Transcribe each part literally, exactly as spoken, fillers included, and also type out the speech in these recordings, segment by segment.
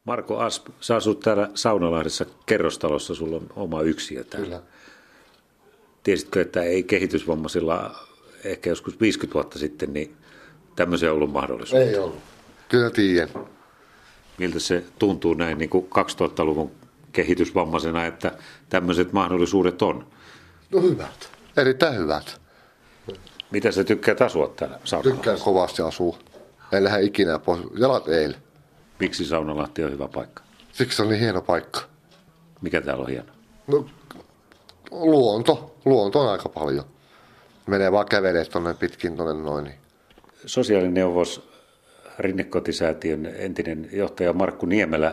Marko Asp, sä asut täällä Saunalahdessa kerrostalossa, sulla on oma yksiö täällä. Kyllä. Tiesitkö, että ei kehitysvammaisilla ehkä joskus viisikymmentä vuotta sitten, niin tämmöisiä ollut mahdollisuutta? Ei ollut. Kyllä tiedän. Miltä se tuntuu näin niin kuin kaksituhattaluvun kehitysvammaisena, että tämmöiset mahdollisuudet on? No hyvät. Erittäin hyvät. Mitä sä tykkäät asua täällä Saunalahdessa? Tykkään kovasti asua. En lähde ikinä pois. Jalat eilen. Miksi Saunalahti on hyvä paikka? Siksi se on niin hieno paikka. Mikä täällä on hieno? No, luonto. Luonto on aika paljon. Menee vaan kävelee tuonne pitkin tuonne noin. Niin. Sosiaalineuvos Rinnekotisäätiön entinen johtaja Markku Niemelä.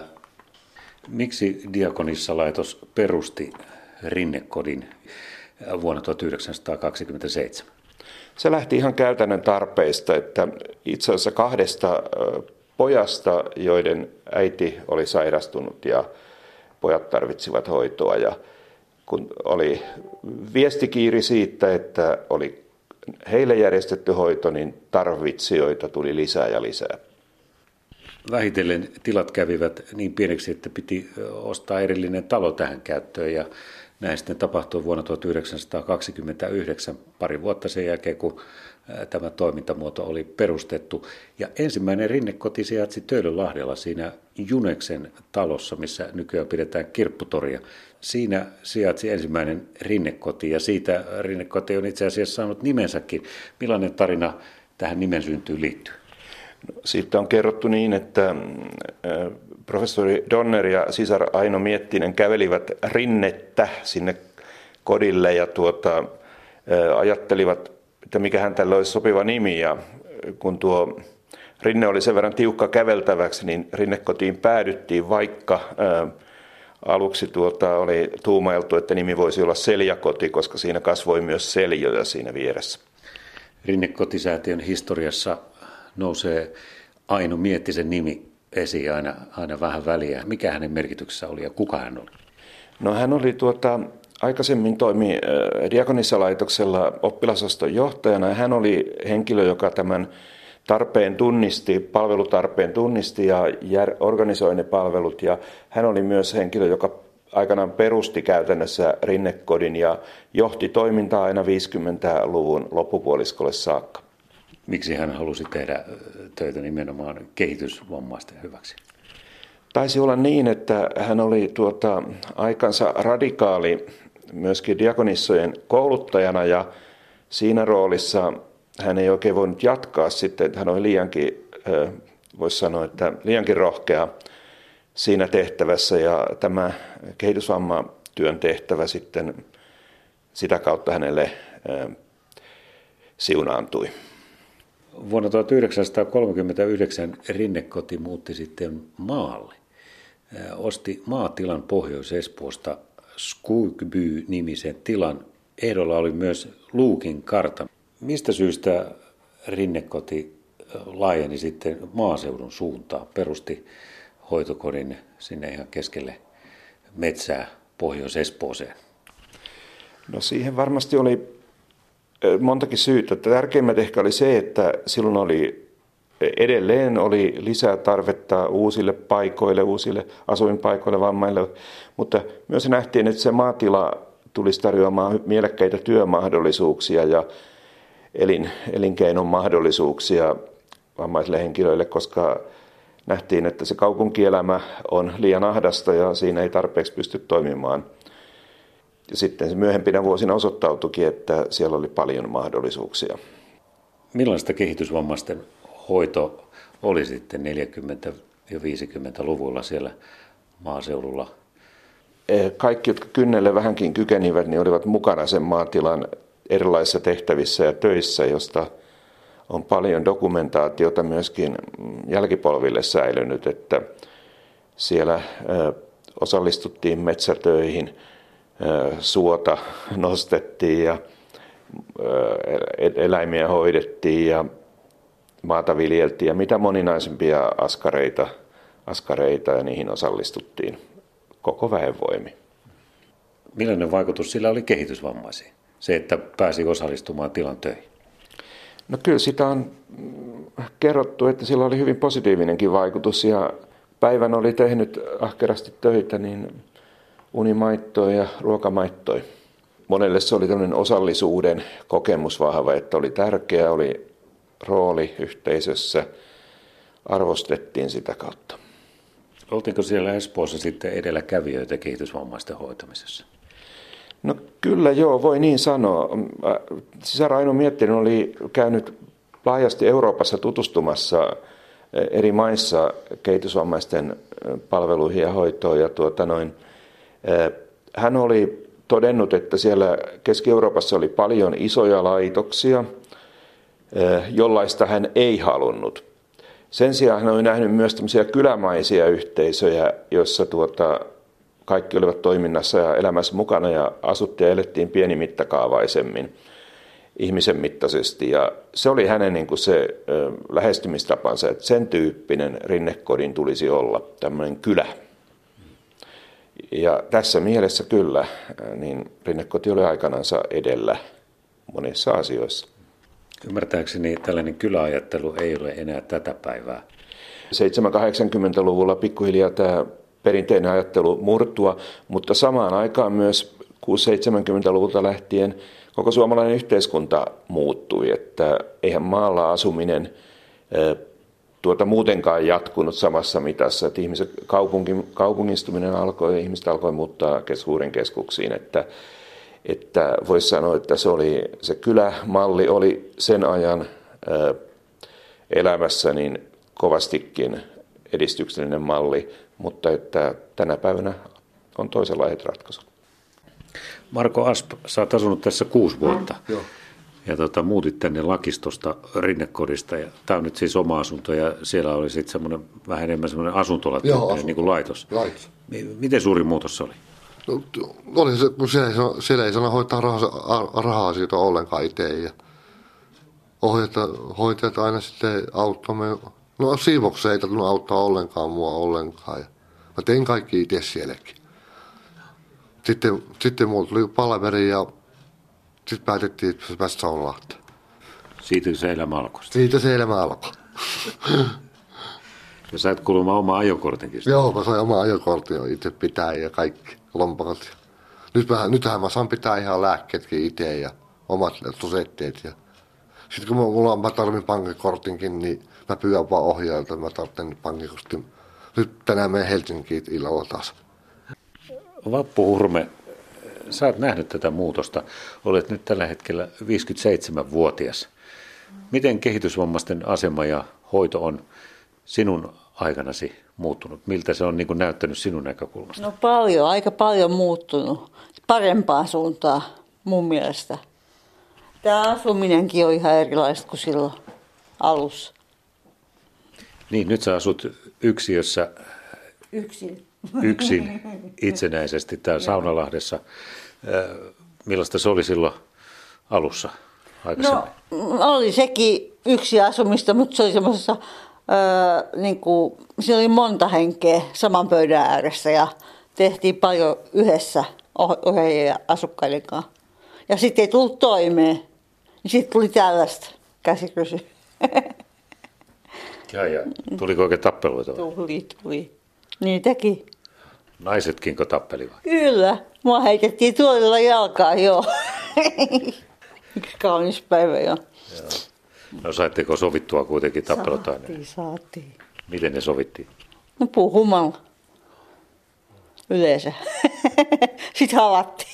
Miksi Diakonissalaitos perusti Rinnekodin vuonna tuhatyhdeksänsataakaksikymmentäseitsemän? Se lähti ihan käytännön tarpeista, että itse asiassa kahdesta pojasta, joiden äiti oli sairastunut ja pojat tarvitsivat hoitoa. Ja kun oli viestikiiri siitä, että oli heille järjestetty hoito, niin tarvitsijoita tuli lisää ja lisää. Vähitellen tilat kävivät niin pieneksi, että piti ostaa erillinen talo tähän käyttöön ja näin sitten tapahtui vuonna tuhatyhdeksänsataakaksikymmentäyhdeksän, pari vuotta sen jälkeen, kun tämä toimintamuoto oli perustettu. Ja ensimmäinen Rinnekoti sijaitsi Töölönlahdella siinä Juneksen talossa, missä nykyään pidetään kirpputoria. Siinä sijaitsi ensimmäinen Rinnekoti ja siitä Rinnekoti on itse asiassa saanut nimensäkin. Millainen tarina tähän nimen syntyyn liittyy? Siitä on kerrottu niin, että professori Donner ja sisar Aino Miettinen kävelivät rinnettä sinne kodille ja tuota, ajattelivat, että mikähän tällä olisi sopiva nimi. Ja kun tuo rinne oli sen verran tiukka käveltäväksi, niin Rinnekotiin päädyttiin, vaikka ää, aluksi tuota oli tuumailtu, että nimi voisi olla Seljakoti, koska siinä kasvoi myös seljoja siinä vieressä. Rinnekotisäätiön historiassa nousee Aino Miettisen nimi esiin aina, aina vähän väliä. Mikä hänen merkityksessä oli ja kuka hän oli? No hän oli tuota, aikaisemmin toimi äh, Diakonissalaitoksella oppilasosaston johtajana ja hän oli henkilö, joka tämän tarpeen tunnisti, palvelutarpeen tunnisti ja jär, organisoi ne palvelut. Ja hän oli myös henkilö, joka aikanaan perusti käytännössä Rinnekodin ja johti toimintaa aina viisikymmentäluvun loppupuoliskolle saakka. Miksi hän halusi tehdä töitä nimenomaan kehitysvammaisten hyväksi? Taisi olla niin, että hän oli tuota, aikansa radikaali myöskin diakonissojen kouluttajana ja siinä roolissa hän ei oikein voinut jatkaa sitten, että hän oli liiankin, voisi sanoa, että liiankin rohkea siinä tehtävässä ja tämä kehitysvammatyön tehtävä sitten sitä kautta hänelle siunaantui. Vuonna tuhatyhdeksänsataakolmekymmentäyhdeksän Rinnekoti muutti sitten maalle. Osti maatilan Pohjois-Espoosta Skugby-nimisen tilan. Ehdolla oli myös Luukin karta. Mistä syystä Rinnekoti laajeni sitten maaseudun suuntaan? Perusti hoitokodin sinne ihan keskelle metsää Pohjois-Espooseen. No siihen varmasti oli montakin syytä. Tärkeimmät ehkä oli se, että silloin oli edelleen oli lisää tarvetta uusille paikoille, uusille asuinpaikoille, vammaille, mutta myös nähtiin, että se maatila tulisi tarjoamaan mielekkäitä työmahdollisuuksia ja elin, elinkeinon mahdollisuuksia vammaisille henkilöille, koska nähtiin, että se kaupunkielämä on liian ahdasta ja siinä ei tarpeeksi pysty toimimaan. Ja sitten se myöhempinä vuosina osoittautuikin, että siellä oli paljon mahdollisuuksia. Millaista kehitysvammaisten hoito oli sitten neljäkymmentä- ja viisikymmentäluvulla siellä maaseudulla? Kaikki, jotka kynnelle vähänkin kykenivät, niin olivat mukana sen maatilan erilaisissa tehtävissä ja töissä, josta on paljon dokumentaatiota myöskin jälkipolville säilynyt, että siellä osallistuttiin metsätöihin, suota nostettiin ja eläimiä hoidettiin ja maata viljeltiin ja mitä moninaisempia askareita, askareita ja niihin osallistuttiin koko väenvoimi. Millainen vaikutus sillä oli kehitysvammaisiin? Se, että pääsi osallistumaan tilan töihin? No kyllä sitä on kerrottu, että sillä oli hyvin positiivinenkin vaikutus ja päivän oli tehnyt ahkerasti töitä, niin unimaittoa ja ruokamaittoa. Monelle se oli tämmöinen osallisuuden kokemus vahva, että oli tärkeä, oli rooli yhteisössä, arvostettiin sitä kautta. Oltiinko siellä Espoossa sitten edelläkävijöitä kehitysvammaisten hoitamisessa? No kyllä joo, voi niin sanoa. Sisar Aino Miettinen oli käynyt laajasti Euroopassa tutustumassa eri maissa kehitysvammaisten palveluihin ja hoitoon. Ja tuota noin, hän oli todennut, että siellä Keski-Euroopassa oli paljon isoja laitoksia, jollaista hän ei halunnut. Sen sijaan hän oli nähnyt myös tämmöisiä kylämaisia yhteisöjä, joissa tuota, kaikki olivat toiminnassa ja elämässä mukana ja asuttiin ja elettiin pienimittakaavaisemmin, ihmisen mittaisesti. Ja se oli hänen niin kuin se ö, lähestymistapansa, että sen tyyppinen Rinnekodin tulisi olla, tämmöinen kylä. Ja tässä mielessä kyllä, niin Rinnekoti oli aikanansa edellä monissa asioissa. Ymmärtääkseni tällainen kyläajattelu ei ole enää tätä päivää. seitsemänkymmentä-kahdeksankymmentäluvulla pikkuhiljaa tämä perinteinen ajattelu murtua, mutta samaan aikaan myös kuusikymmentä-seitsemänkymmentäluvulta lähtien koko suomalainen yhteiskunta muuttui, että eihän maalla asuminen tuota muutenkaan jatkunut samassa mitassa, että ihmiset, kaupunki, kaupungistuminen alkoi ja ihmiset alkoi muuttaa suuren keskuksiin, että, että voisi sanoa, että se, oli, se kylämalli oli sen ajan ää, elämässä niin kovastikin edistyksellinen malli, mutta että tänä päivänä on toisenlaiset ratkaisut. Marko Asp, sä oot asunut tässä kuusi vuotta Joo. ja tota, muutit tänne Lakistosta Rinnekodista. Ja tämä on nyt siis oma asunto ja siellä oli sitten semmoinen vähän enemmän semmoinen asuntolatyyppinen asunto. niin kuin laitos. Laitos. Miten suuri muutos se oli? No, oli se, kun siellä ei, sano, siellä ei sano hoitaa rahaa, rahaa siitä ollenkaan itse. Ja ohjata, hoitajat aina sitten auttamme. No siivoksessa ei tarvinnut auttaa ollenkaan mua ollenkaan. Ja mä tein kaikki itse sielläkin. Sitten, sitten mulla tuli palaveri ja sitten päätettiin, että se pääsi Saunalahteen. Siitä se elämä alkoi. Siitä se elämä alkoi. Ja sait kuulemma oma ajokortinkin. Joo, mä sain oma ajokortin itse pitää ja kaikki lompakot. Nyt mä, nythän mä saan pitää ihan lääkkeetkin itse ja omat tosetteet. Ja sitten kun mulla, mä tarvin pankkikortinkin, niin mä pyydän vaan ohjaajalta, että mä tarvitsen pankkikortin. Nyt tänään menen Helsinkiin illalla taas. Vappu Hurme, sä oot nähnyt tätä muutosta. Olet nyt tällä hetkellä viisikymmentäseitsemänvuotias. Miten kehitysvammaisten asema ja hoito on sinun aikanasi muuttunut? Miltä se on niin kuin näyttänyt sinun näkökulmasta? No paljon, aika paljon muuttunut. Parempaan suuntaan mun mielestä. Tämä asuminenkin on ihan erilaista kuin silloin alussa. Niin, nyt sä asut yksiössä Yksin. yksin itsenäisesti täällä Saunalahdessa. Millaista se oli silloin alussa aikaisemmin? No oli sekin yksi asumista, mutta se oli semmoisessa, öö, niin kuin, siinä oli monta henkeä saman pöydän ääressä ja tehtiin paljon yhdessä ohjaajien ja asukkaiden kanssa. Ja sitten ei tullut toimeen, niin sitten tuli tällaista käsikysy. Ja, ja. Tuliko oikein tappeluita? Tuli, tuli. Niin teki. Naisetkinko tappeli vai? Kyllä. Mua heitettiin tuolilla jalkaan, joo. Yksi kaunis päivä, joo. Joo. No saitteko sovittua kuitenkin tappelut aina? Saatiin, saatiin. Miten ne sovittiin? No puhumalla. Yleensä. Sitten havattiin.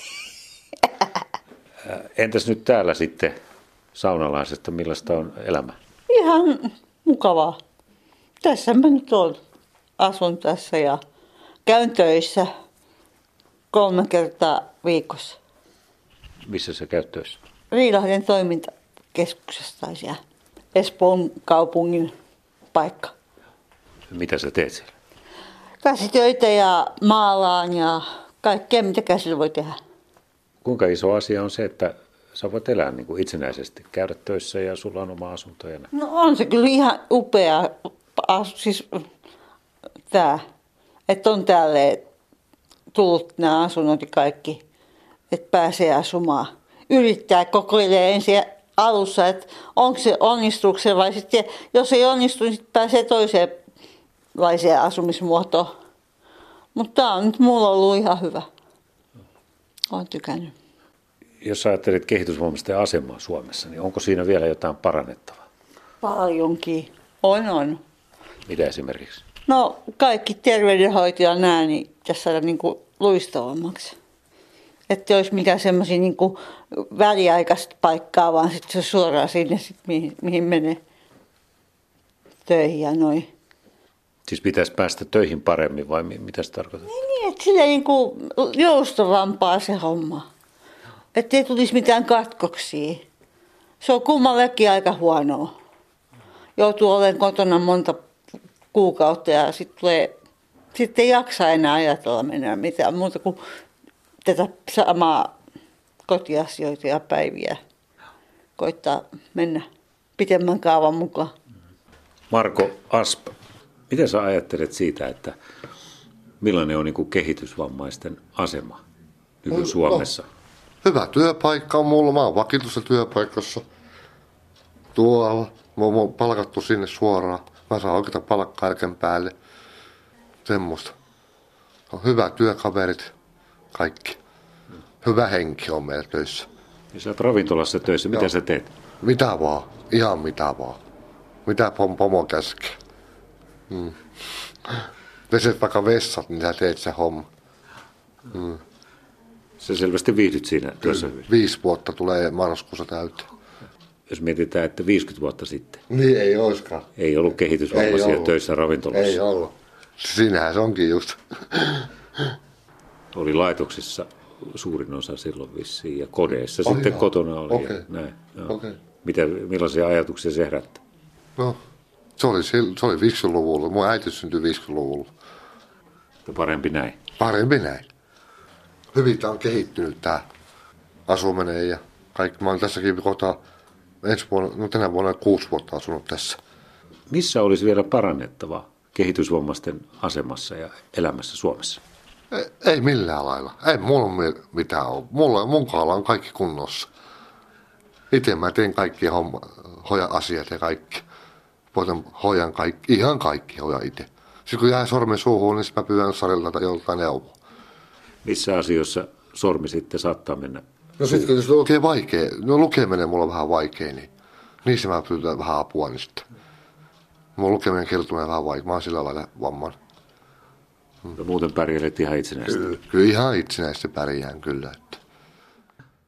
Entäs nyt täällä sitten Saunalaisesta, millaista on elämä? Ihan mukavaa. Tässä mä nyt olen. Asun tässä ja käyn töissä kolme kertaa viikossa. Missä sä käyt töissä? Riilahden toimintakeskuksessa tai siellä Espoon kaupungin paikka. Mitä sä teet siellä? Käsitöitä ja maalaan ja kaikkea, mitä käsillä voi tehdä. Kuinka iso asia on se, että sä voit elää niin kuin itsenäisesti, käydä töissä ja sulla on oma asunto ja näin? No on se kyllä ihan upea, siis tämä, että on täälle tullut nämä asunnot ja kaikki, että pääsee asumaan. Yrittää kokeilee ensin alussa, että onko se onnistuuko se vai sitten, jos ei onnistu, niin sitten pääsee toiseen monenlaiseen asumismuotoon. Mutta tämä on nyt mulla ollut ihan hyvä. Olen tykännyt. Jos ajattelet kehitysvammaisten asemaa Suomessa, niin onko siinä vielä jotain parannettavaa? Paljonkin. On, on. Mitä esimerkiksi? No kaikki terveydenhoito ja nämä, niin tässä saada niin kuin luistavammaksi. Että olisi mikään semmoisia niin kuin väliaikaista paikkaa, vaan sitten se suoraan sinne, sit mihin, mihin menee töihin ja noin. Siis pitäisi päästä töihin paremmin vai mitä se tarkoittaa? Niin, niin että sillä niin kuin joustavampaa se homma. Että ei tulisi mitään katkoksia. Se on kummallekin aika huonoa. Joutuu olemaan kotona monta kuukautta ja sitten tulee, sitten ei jaksa enää ajatella mennä mitään muuta kuin tätä samaa kotiasioita ja päiviä. Koittaa mennä pitemmän kaavan mukaan. Marko Asp, miten sä ajattelet siitä, että millainen on niin kuin kehitysvammaisten asema nyky-Suomessa? No, hyvä työpaikka on mulla. Mä oon vakituisessa työpaikassa tuolla. Mä oon palkattu sinne suoraan. Mä saan oikeita palkkaa jälkeen päälle. Semmoista. On hyvä työkaverit. Kaikki. Hyvä henki on meillä töissä. Ja sä oot ravintolassa töissä. Mitä Joo. sä teet? Mitä vaan. Ihan mitä vaan. Mitä pom pomo käskee. Mm. Peset vaikka vessat, niin sä teet se homma. Mm. Sä selvästi viihdyt siinä työssä hyvin. Viisi vuotta tulee marraskuussa täyteen. Jos mietitään, että viisikymmentä vuotta sitten Niin ei oiskaan. ei ollut kehitysvammaisia Ei ollut. töissä ravintolassa. Ei ollut. Siinähän se onkin just. Oli laitoksissa suurin osa silloin vissiin ja kodeissa. Oh, sitten joo. kotona oli. Okei. Ja näin. Joo. Okei. Mitä, millaisia ajatuksia se herättää? No, se oli, sil- se oli viisikymmentäluvulla. Mun äiti syntyi viisikymmentäluvulla. Ja parempi näin. Parempi näin. Hyvin tää on kehittynyt tää asuminen ja kaikki. Mä oon tässäkin kohta ensi vuonna, no tänä vuonna kuusi vuotta asunut tässä. Missä olisi vielä parannettavaa kehitysvammaisten asemassa ja elämässä Suomessa? Ei, ei millään lailla. Ei mulla mitään ole. Mulla, mun kohdalla on kaikki kunnossa. Itse mä teen kaikki homma, hoidan asiat ja kaikki. Voitan hoidan kaikki, ihan kaikki hoidan itse. Sitten kun jää sormen suuhun, niin mä pyydän Sarilta tai joltain neuvoa. Missä asioissa sormi sitten saattaa mennä? No sitten jos lukee vaikea, no lukeminen mulla on vähän vaikea, niin niissä mä pyydän vähän apua niin sitten. Mun lukeminen keltuneen vähän vaikea, mä oon sillä lailla vamman. Ja muuten pärjäilet ihan itsenäisesti. Kyllä, kyllä ihan itsenäisesti pärjään kyllä. Että.